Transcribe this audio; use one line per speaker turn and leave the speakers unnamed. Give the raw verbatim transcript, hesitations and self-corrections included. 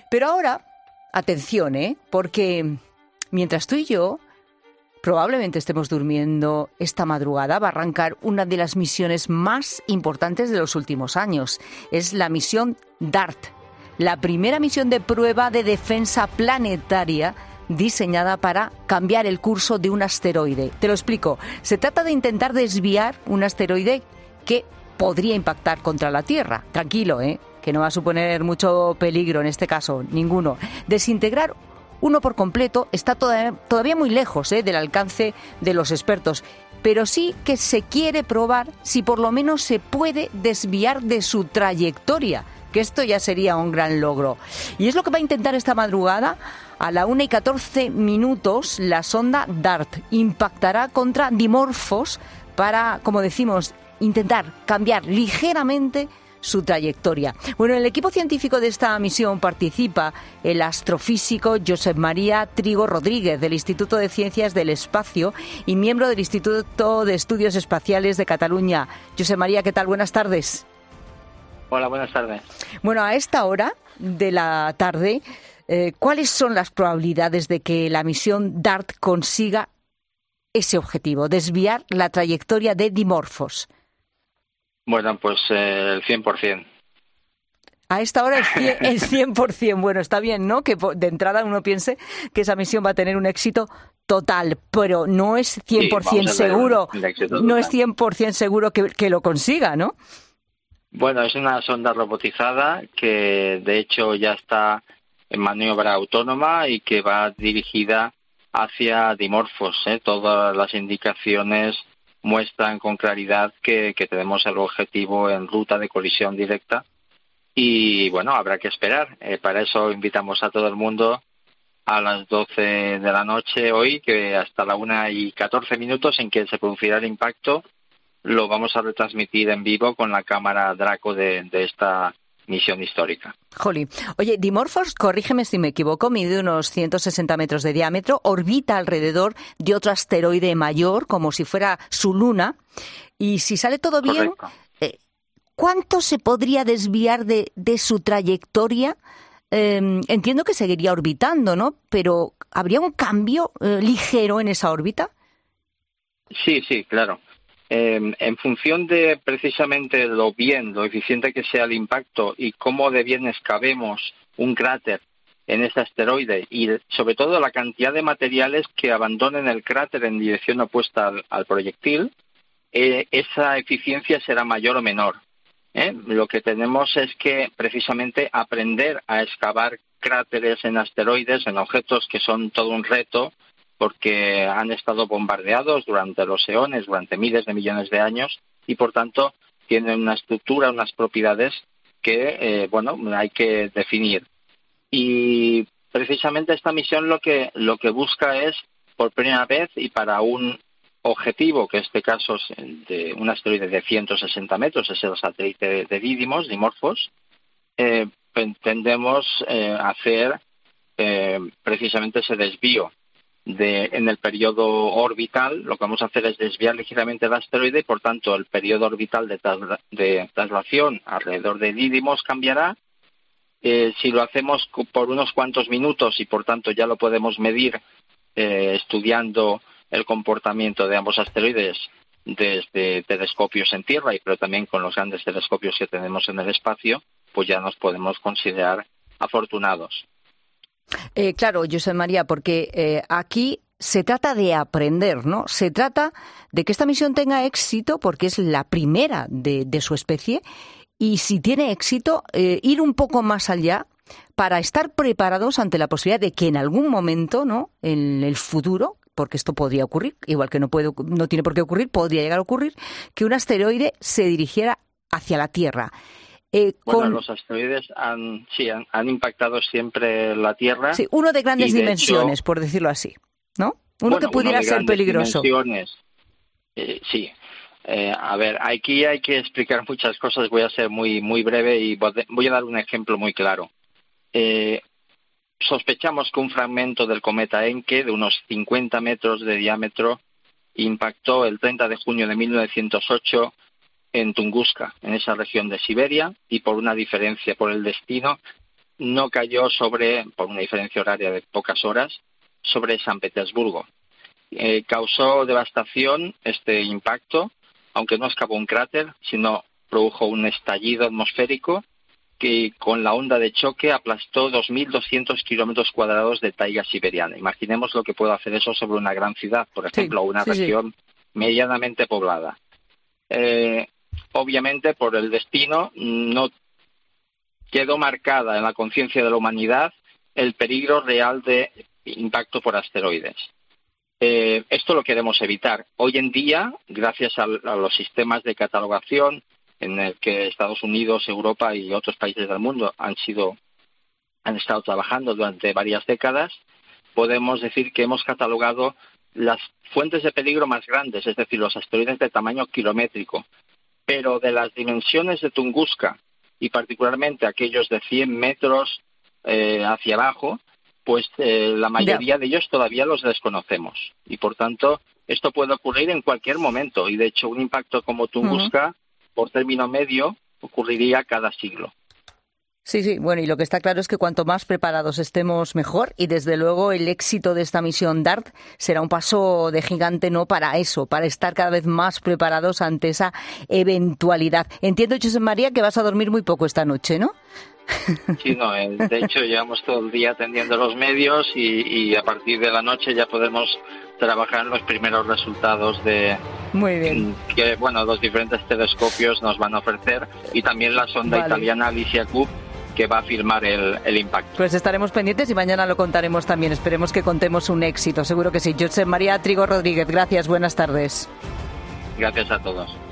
Pero ahora, atención, ¿eh? Porque mientras tú y yo probablemente estemos durmiendo esta madrugada, va a arrancar una de las misiones más importantes de los últimos años. Es la misión DART, la primera misión de prueba de defensa planetaria diseñada para cambiar el curso de un asteroide. Te lo explico. Se trata de intentar desviar un asteroide que podría impactar contra la Tierra. Tranquilo, ¿eh? Que no va a suponer mucho peligro en este caso, ninguno. Desintegrar uno por completo está todavía, todavía muy lejos ¿eh? del alcance de los expertos, pero sí que se quiere probar si por lo menos se puede desviar de su trayectoria, que esto ya sería un gran logro. Y es lo que va a intentar esta madrugada. A la una y catorce minutos, la sonda DART impactará contra Dimorphos para, como decimos, intentar cambiar ligeramente su trayectoria. Bueno, en el equipo científico de esta misión participa el astrofísico Josep María Trigo Rodríguez, del Instituto de Ciencias del Espacio y miembro del Instituto de Estudios Espaciales de Cataluña. Josep María, ¿qué tal? Buenas tardes.
Hola, buenas tardes.
Bueno, a esta hora de la tarde, eh, ¿cuáles son las probabilidades de que la misión DART consiga ese objetivo, desviar la trayectoria de Dimorphos?
Bueno, pues eh, el cien por ciento.
A esta hora el cien, el cien por ciento. Bueno, está bien, ¿no? Que de entrada uno piense que esa misión va a tener un éxito total, pero no es cien por ciento sí, seguro, no es cien por ciento seguro que, que lo consiga, ¿no?
Bueno, es una sonda robotizada que de hecho ya está en maniobra autónoma y que va dirigida hacia Dimorphos, ¿eh? Todas las indicaciones muestran con claridad que, que tenemos el objetivo en ruta de colisión directa y bueno, habrá que esperar. Eh, para eso invitamos a todo el mundo a las doce de la noche hoy, que hasta la una y catorce minutos en que se producirá el impacto, lo vamos a retransmitir en vivo con la cámara Draco de, de esta misión histórica.
Jolín. Oye, Dimorphos, corrígeme si me equivoco, mide unos ciento sesenta metros de diámetro, orbita alrededor de otro asteroide mayor, como si fuera su luna, y si sale todo bien, eh, ¿cuánto se podría desviar de, de su trayectoria? Eh, entiendo que seguiría orbitando, ¿no? Pero ¿habría un cambio eh, ligero en esa órbita?
Sí, sí, claro. Eh, en función de precisamente lo bien, lo eficiente que sea el impacto y cómo de bien excavemos un cráter en este asteroide y sobre todo la cantidad de materiales que abandonen el cráter en dirección opuesta al, al proyectil, eh, esa eficiencia será mayor o menor. ¿eh? Lo que tenemos es que precisamente aprender a excavar cráteres en asteroides, en objetos que son todo un reto, porque han estado bombardeados durante los eones, durante miles de millones de años, y por tanto tienen una estructura, unas propiedades que, eh, bueno, hay que definir. Y precisamente esta misión lo que lo que busca es, por primera vez, y para un objetivo, que en este caso es de un asteroide de ciento sesenta metros, es el satélite de Didymos, Dimorphos, eh, pretendemos eh, hacer eh, precisamente ese desvío. De, en el periodo orbital, lo que vamos a hacer es desviar ligeramente el asteroide y, por tanto, el periodo orbital de, trasla, de traslación alrededor de Didymos cambiará. Eh, si lo hacemos por unos cuantos minutos y, por tanto, ya lo podemos medir eh, estudiando el comportamiento de ambos asteroides desde telescopios en tierra, y pero también con los grandes telescopios que tenemos en el espacio, pues ya nos podemos considerar afortunados.
Eh, claro, Josep María, porque eh, aquí se trata de aprender, ¿no? Se trata de que esta misión tenga éxito porque es la primera de, de su especie y si tiene éxito, eh, ir un poco más allá para estar preparados ante la posibilidad de que en algún momento, ¿no? En el futuro, porque esto podría ocurrir, igual que no puede, no tiene por qué ocurrir, podría llegar a ocurrir, que un asteroide se dirigiera hacia la Tierra.
Eh, bueno, con... los asteroides han, sí, han, han impactado siempre la Tierra.
Sí, uno de grandes de dimensiones, hecho, por decirlo así, ¿no? Uno bueno, que pudiera uno ser peligroso.
Eh, sí. Eh, a ver, aquí hay que explicar muchas cosas. Voy a ser muy muy breve y voy a dar un ejemplo muy claro. Eh, sospechamos que un fragmento del cometa Encke de unos cincuenta metros de diámetro impactó el treinta de junio de mil novecientos ocho en Tunguska, en esa región de Siberia, y por una diferencia por el destino no cayó sobre, por una diferencia horaria de pocas horas, sobre San Petersburgo. Eh, causó devastación este impacto, aunque no escapó un cráter, sino produjo un estallido atmosférico que con la onda de choque aplastó dos mil doscientos kilómetros cuadrados de taiga siberiana. Imaginemos lo que puede hacer eso sobre una gran ciudad, por ejemplo, sí, una sí, región sí. medianamente poblada. Eh, obviamente, por el destino, no quedó marcada en la conciencia de la humanidad el peligro real de impacto por asteroides. Eh, esto lo queremos evitar. Hoy en día, gracias a, a los sistemas de catalogación, en el que Estados Unidos, Europa y otros países del mundo han sido han estado trabajando durante varias décadas, podemos decir que hemos catalogado las fuentes de peligro más grandes, es decir, los asteroides de tamaño kilométrico, pero de las dimensiones de Tunguska y particularmente aquellos de cien metros eh, hacia abajo, pues eh, la mayoría de ellos todavía los desconocemos y por tanto esto puede ocurrir en cualquier momento y de hecho un impacto como Tunguska uh-huh. por término medio, ocurriría cada siglo.
Sí, sí, bueno, y lo que está claro es que cuanto más preparados estemos, mejor, y desde luego el éxito de esta misión DART será un paso de gigante, ¿no?, para eso, para estar cada vez más preparados ante esa eventualidad. Entiendo, Josep María, que vas a dormir muy poco esta noche, ¿no?
Sí, no, de hecho llevamos todo el día atendiendo los medios y, y a partir de la noche ya podemos trabajar en los primeros resultados de
Muy bien.
que bueno los diferentes telescopios nos van a ofrecer y también la sonda vale. italiana Alicia Q que va a filmar el, el impacto.
Pues estaremos pendientes y mañana lo contaremos también. Esperemos que contemos un éxito, seguro que sí. Josep María Trigo Rodríguez, gracias, buenas tardes.
Gracias a todos.